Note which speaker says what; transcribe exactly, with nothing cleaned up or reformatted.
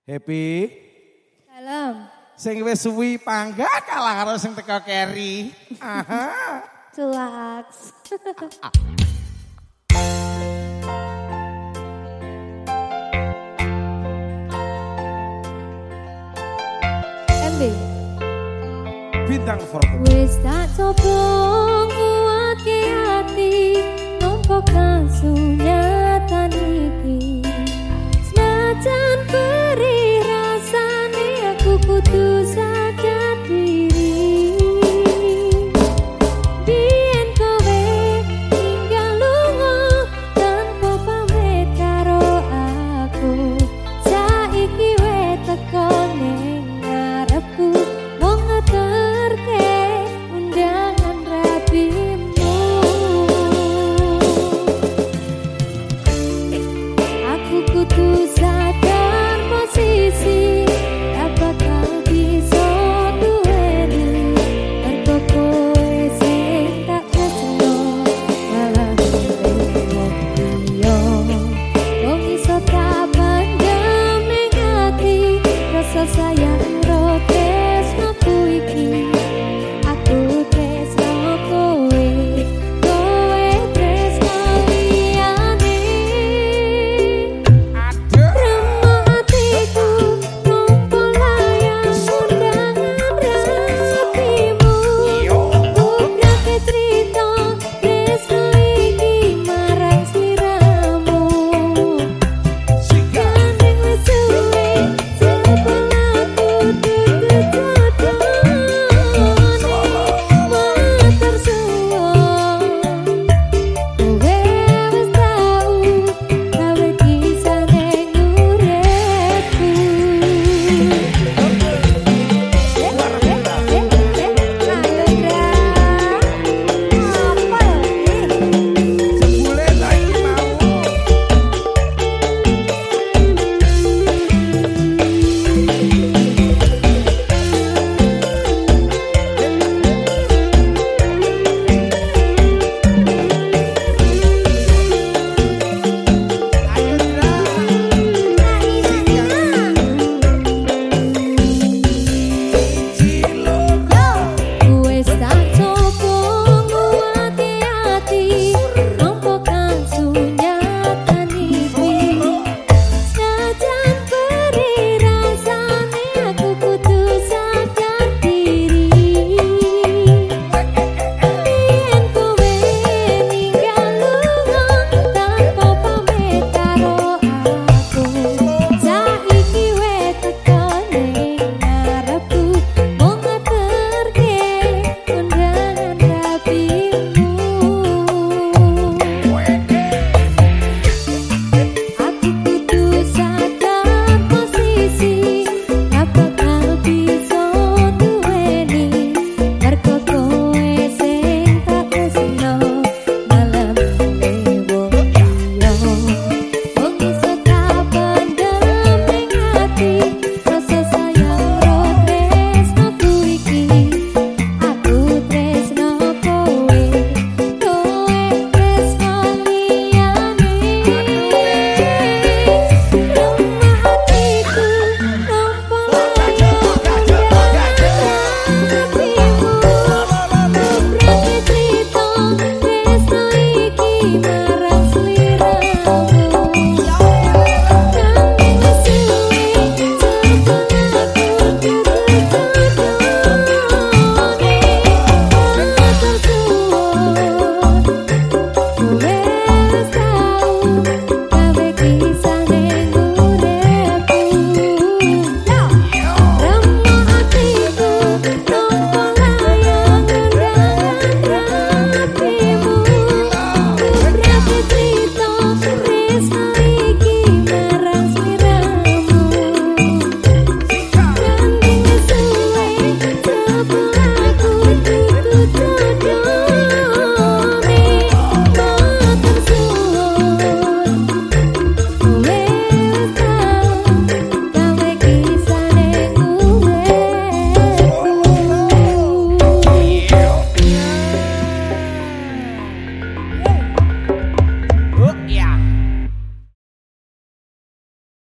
Speaker 1: Happy.
Speaker 2: Salam.
Speaker 1: Sing wis suwi pangga kalah karo sing teko keri. Aha.
Speaker 2: Cuaks. M B.
Speaker 1: Bintang Fortuna.
Speaker 2: Wis tak coba nguatke ati nampa kasunyatan iki. Senajan perih rasane aku kudu sadar diri. Biyen kowe tinggal lunga tanpa pamit karo aku. Saiki wae teko ning ngarepku wong ngeterke undangan rapimu. Aku kudu